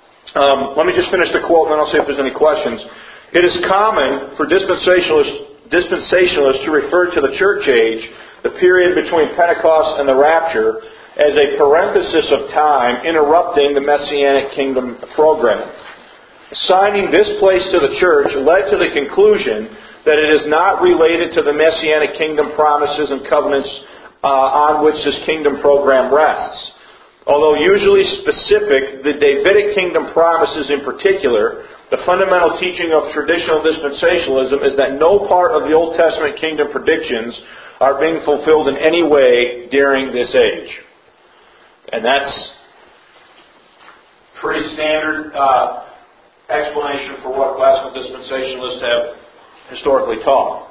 Um, let me just finish the quote, and then I'll see if there's any questions. It is common for dispensationalists dispensationalists to refer to the church age, the period between Pentecost and the rapture, as a parenthesis of time interrupting the Messianic kingdom program. Assigning this place to the church led to the conclusion that it is not related to the Messianic kingdom promises and covenants uh, on which this kingdom program rests. Although usually specific, the Davidic kingdom promises in particular, the fundamental teaching of traditional dispensationalism is that no part of the Old Testament kingdom predictions are being fulfilled in any way during this age. And that's pretty standard uh, explanation for what classical dispensationalists have historically taught.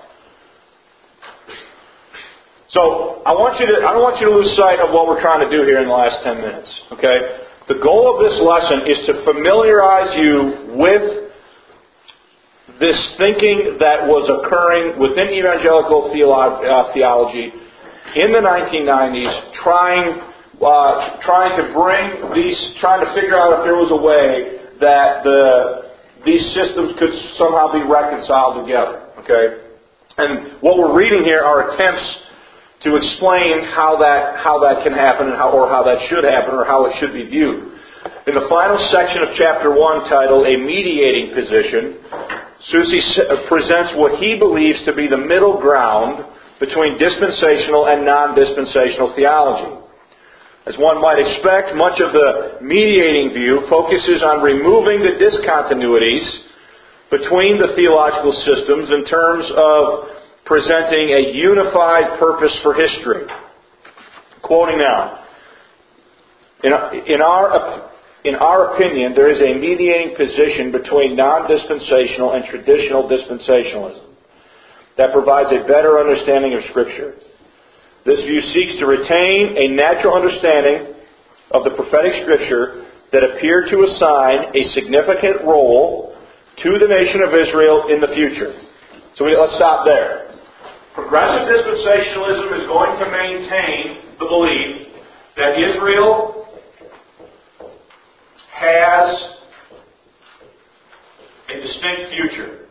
So I want you to I don't want you to lose sight of what we're trying to do here in the last ten minutes. Okay? The goal of this lesson is to familiarize you with this thinking that was occurring within evangelical theolo- uh, theology in the nineteen nineties, trying uh, trying to bring these, trying to figure out if there was a way that the these systems could somehow be reconciled together. Okay? And what we're reading here are attempts to explain how that how that can happen and how or how that should happen or how it should be viewed. In the final section of chapter one, titled A Mediating Position, Susi presents what he believes to be the middle ground between dispensational and non-dispensational theology. As one might expect, much of the mediating view focuses on removing the discontinuities between the theological systems in terms of presenting a unified purpose for history. Quoting now, in, in, our, in our opinion, there is a mediating position between non-dispensational and traditional dispensationalism that provides a better understanding of Scripture. This view seeks to retain a natural understanding of the prophetic Scripture that appear to assign a significant role to the nation of Israel in the future. So we, let's stop there. Progressive dispensationalism is going to maintain the belief that Israel has a distinct future.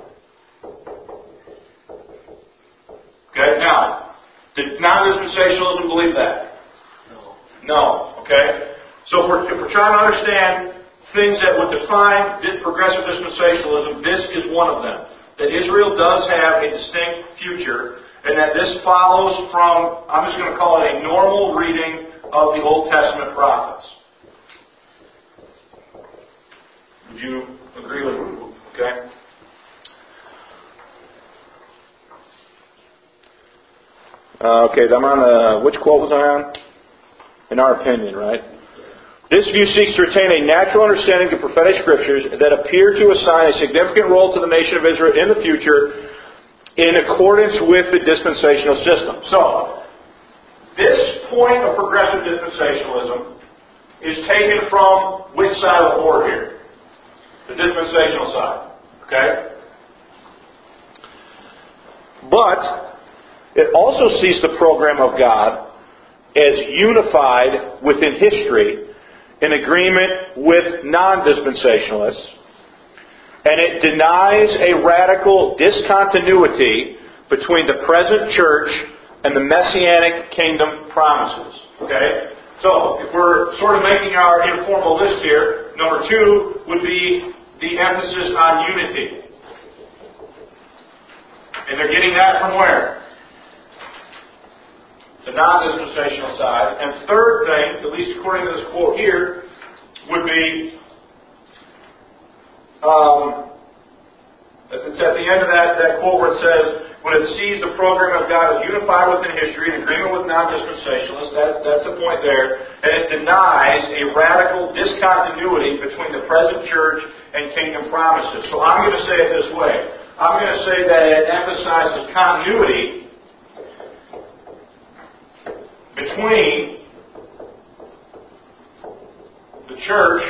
Okay, now, did non-dispensationalism believe that? No. No, okay? So if we're, if we're trying to understand things that would define progressive dispensationalism, this is one of them. That Israel does have a distinct future, and that this follows from, I'm just going to call it a normal reading of the Old Testament prophets. Would you agree with me? Okay? Uh, okay, I'm on the, which quote was I on? In our opinion, right? This view seeks to retain a natural understanding of prophetic Scriptures that appear to assign a significant role to the nation of Israel in the future in accordance with the dispensational system. So, this point of progressive dispensationalism is taken from which side of the board here? The dispensational side. Okay? But it also sees the program of God as unified within history in agreement with non-dispensationalists, and it denies a radical discontinuity between the present church and the Messianic kingdom promises. Okay? So, if we're sort of making our informal list here, number two would be the emphasis on unity. And they're getting that from where? The non-dispensational side. And third thing, at least according to this quote here, would be, um, it's at the end of that, that quote where it says, when it sees the program of God as unified within history in agreement with non-dispensationalists, that's, that's the point there, and it denies a radical discontinuity between the present church and kingdom promises. So I'm going to say it this way. I'm going to say that it emphasizes continuity between the church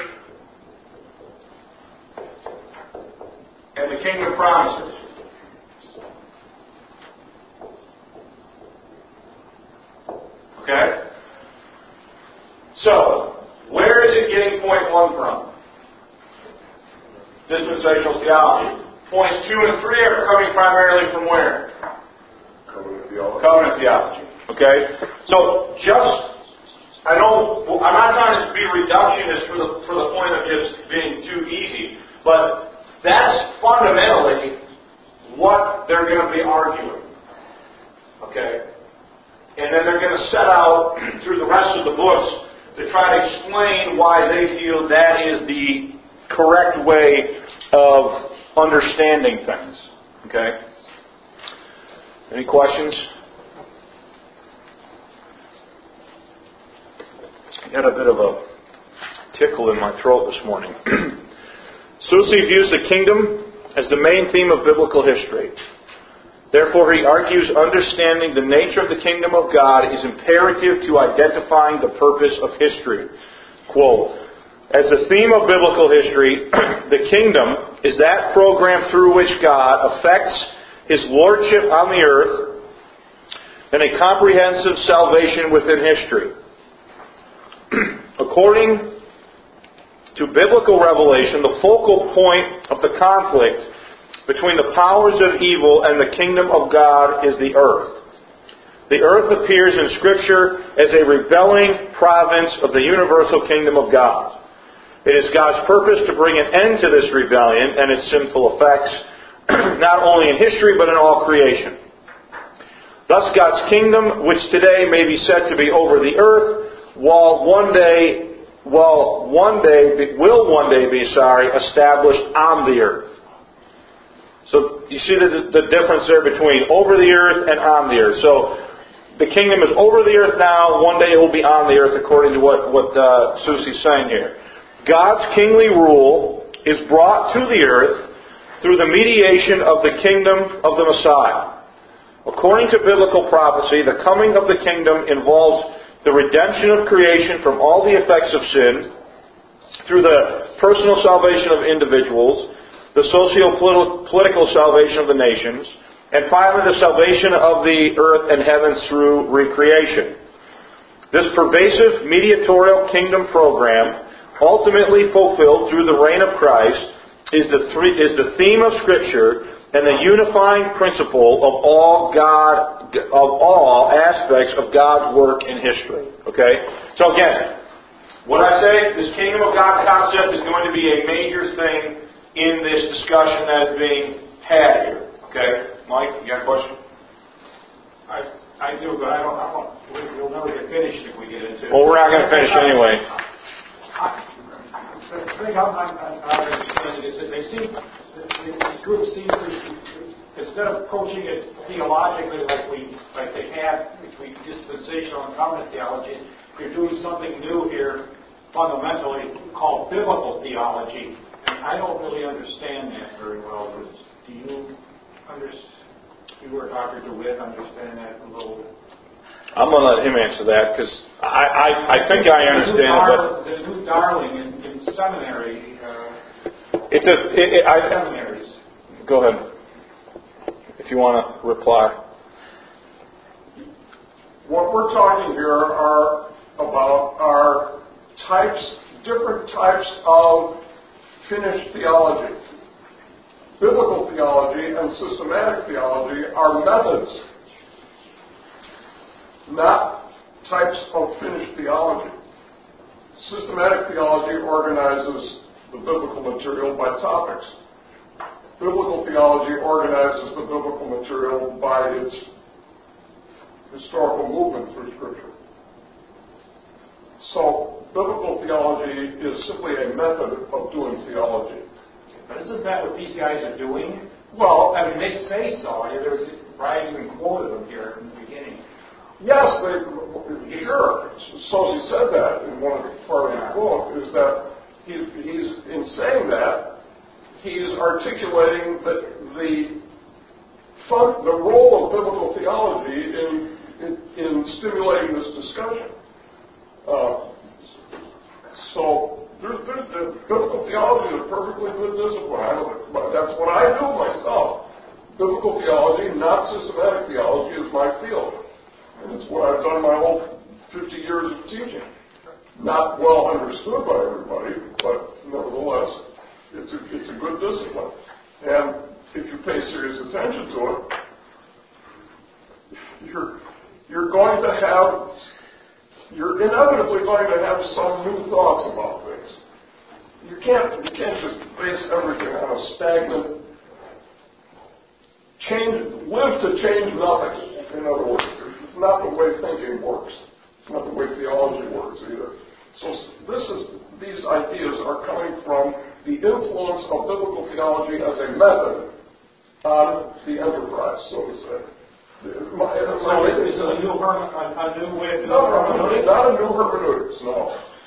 and the kingdom promises. Okay? So, where is it getting point one from? Dispensational theology. Points two and three are coming primarily from where? Covenant theology. Covenant theology. Okay? So just, I know, I'm not trying to be reductionist for the, for the point of just being too easy, but that's fundamentally what they're going to be arguing. Okay? And then they're going to set out through the rest of the books to try to explain why they feel that is the correct way of understanding things. Okay? Any questions? I got a bit of a tickle in my throat this morning. Susi views the kingdom as the main theme of biblical history. Therefore, he argues understanding the nature of the kingdom of God is imperative to identifying the purpose of history. Quote, as the theme of biblical history, the kingdom is that program through which God affects His lordship on the earth and a comprehensive salvation within history. According to biblical revelation, the focal point of the conflict between the powers of evil and the kingdom of God is the earth. The earth appears in Scripture as a rebelling province of the universal kingdom of God. It is God's purpose to bring an end to this rebellion and its sinful effects, not only in history but in all creation. Thus God's kingdom, which today may be said to be over the earth, while one day, while one day will one day be sorry, established on the earth. So you see the, the difference there between over the earth and on the earth. So the kingdom is over the earth now. One day it will be on the earth, according to what what uh, Susie's saying here. God's kingly rule is brought to the earth through the mediation of the kingdom of the Messiah. According to biblical prophecy, the coming of the kingdom involves the redemption of creation from all the effects of sin through the personal salvation of individuals, the socio-political salvation of the nations, and finally the salvation of the earth and heavens through recreation. This pervasive mediatorial kingdom program, ultimately fulfilled through the reign of Christ, is the three, is the theme of Scripture and the unifying principle of all God of all aspects of God's work in history. Okay? So again, what I say, this kingdom of God concept is going to be a major thing in this discussion that is being had here. Okay? Mike, you got a question? I I do, but I don't. I don't. We'll never get finished if we get into it. Well, we're not going to finish anyway. The thing I'm, I'm, I'm understanding is that they seem, the group seems to, instead of approaching it theologically like we, like they have between dispensational and covenant theology, they're doing something new here, fundamentally called biblical theology. And I don't really understand that very well. Do you understand? You or Doctor DeWitt understand that a little? I'm going to let him answer that because I, I, I think I understand it. But the new Darling in, in seminary. Uh, it's a. It, it, I, seminaries. Go ahead, if you want to reply. What we're talking here are about are types, different types of finished theology. Biblical theology and systematic theology are methods, not types of finished theology. Systematic theology organizes the biblical material by topics. Biblical theology organizes the biblical material by its historical movement through Scripture. So, biblical theology is simply a method of doing theology. But isn't that what these guys are doing? Well, I mean, they say so. I mean, there was, Brian even quoted them here in the beginning. yes, they, sure. Sosi said that in one of the part of the book, is that he, he's, in saying that, he's articulating the, the, fun, the role of biblical theology in, in, in stimulating this discussion. Uh, so, There's, there's, there's, biblical theology is a perfectly good discipline. I don't, that's what I do myself. Biblical theology, not systematic theology, is my field. And it's what I've done my whole fifty years of teaching. Not well understood by everybody, but nevertheless, it's a, it's a good discipline. And if you pay serious attention to it, you're, you're going to have, you're inevitably going to have some new thoughts about things. You can't, you can't just base everything on a stagnant, change, live to change nothing. In other words, it's not the way thinking works. It's not the way theology works either. So this is, these ideas are coming from the influence of biblical theology as a method on the enterprise, so to say. My, so my, is it a new, herme- a, a new way of doing no, no, hermeneutics? not a new hermeneutics, no.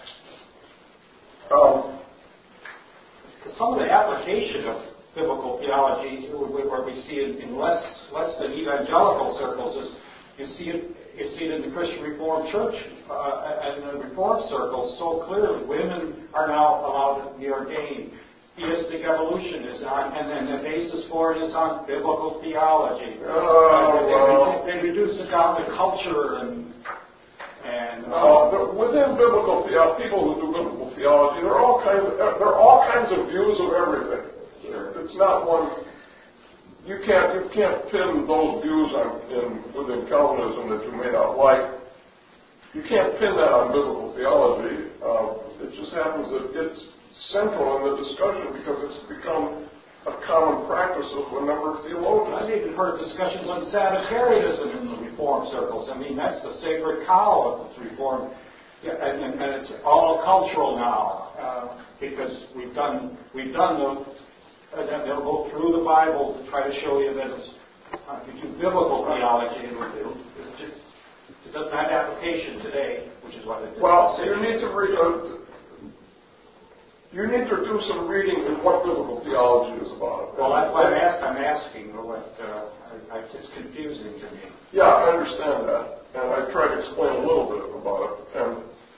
Um, Some of the application of biblical theology, where we see it in less less than evangelical circles, is you see it you see it in the Christian Reformed Church uh, and the Reformed circles so clearly. Women are now allowed to be ordained. Theistic evolution is on, and then the basis for it is on biblical theology. Oh, uh, they, well. they, they reduce it down to culture and and. Uh, within biblical theology, people who do biblical theology, there are all kinds of there are all kinds of views of everything. It's not one. You can't you can't pin those views on in within Calvinism that you may not like. You can't pin that on biblical theology. Uh, it just happens that it's central in the discussion because it's become a common practice of a number of theologians. I've even heard discussions on Sabbatarianism in the Reformed circles. I mean, that's the sacred cow of the Reformed, yeah, and, and, and it's all cultural now uh, because we've done we've done the. Uh, they'll go through the Bible to try to show you that it's, uh, if you do biblical theology, it'll, it'll, it'll just, it doesn't have application today, which is what it does. Well, you need to read. Uh, you need to do some reading in what biblical theology is about. Well, that's why I'm, ask, I'm asking. What uh, I, I, it's confusing to me. Yeah, I understand that, and I try to explain a little bit about it. And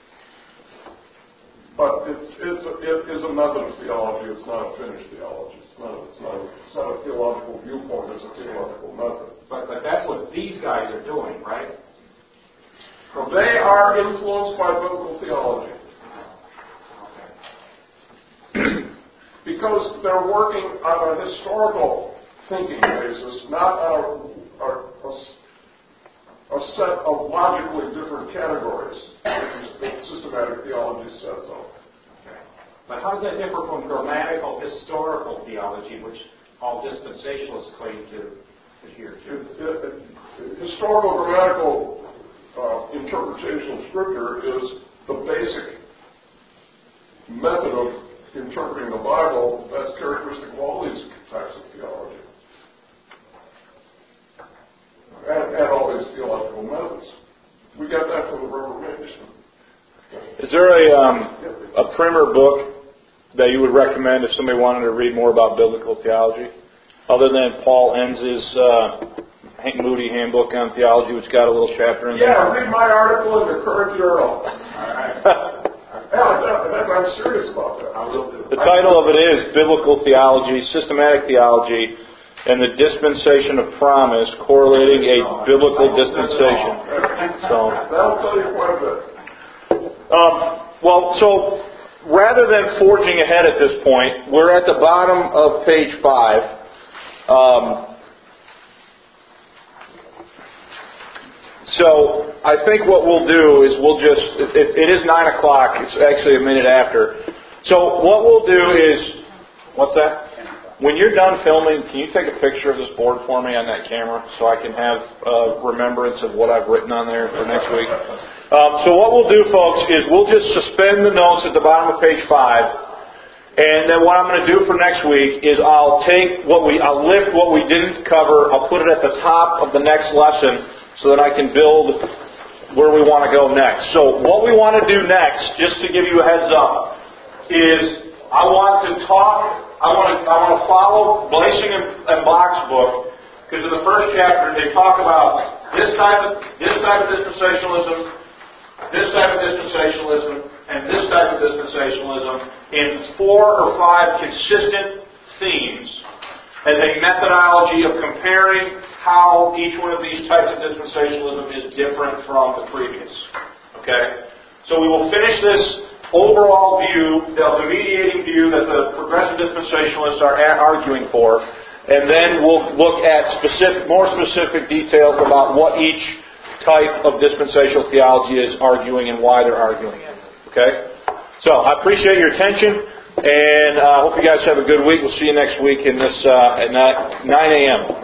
but it's it's a, it is a method of theology. It's not a finished theology. It's not. It's not. A, it's not a theological viewpoint. It's a theological method. But but that's what these guys are doing, right? They are influenced by biblical theology because they're working on a historical thinking basis, not on a, a, a, a set of logically different categories, which is systematic theology says so. Okay. But how does that differ from grammatical historical theology, which all dispensationalists claim to adhere to? It, it, it, historical grammatical uh, interpretation of Scripture is the basic method of interpreting the Bible that's characteristic of all these types of theology. And, and all these theological methods. We got that from the Reformation. Is there a um, a primer book that you would recommend if somebody wanted to read more about biblical theology, other than Paul Enz's uh, Hank Moody Handbook on Theology, which got a little chapter in there? Yeah, read my article in the Current Journal. All right. Yeah, I'm serious about that. I will do. The title of it is Biblical Theology, Systematic Theology, and the Dispensation of Promise Correlating a Biblical Dispensation. So that'll tell you quite a bit. Um, well, so rather than forging ahead at this point, we're at the bottom of page five. Um, So I think what we'll do is we'll just, it, it is nine o'clock, it's actually a minute after. So what we'll do is, what's that? When you're done filming, can you take a picture of this board for me on that camera so I can have a remembrance of what I've written on there for next week? Um, so what we'll do, folks, is we'll just suspend the notes at the bottom of page five. And then what I'm going to do for next week is I'll take what we, I'll lift what we didn't cover, I'll put it at the top of the next lesson, so that I can build where we want to go next. So what we want to do next, just to give you a heads up, is I want to talk, I want to, I want to follow Blasing and, and Bach's book, because in the first chapter they talk about this type of this type of dispensationalism, this type of dispensationalism, and this type of dispensationalism in four or five consistent themes as a methodology of comparing how each one of these types of dispensationalism is different from the previous. Okay? So we will finish this overall view, the mediating view that the progressive dispensationalists are arguing for, and then we'll look at specific, more specific details about what each type of dispensational theology is arguing and why they're arguing it. Okay? So, I appreciate your attention, and I uh, hope you guys have a good week. We'll see you next week in this uh, at nine a.m.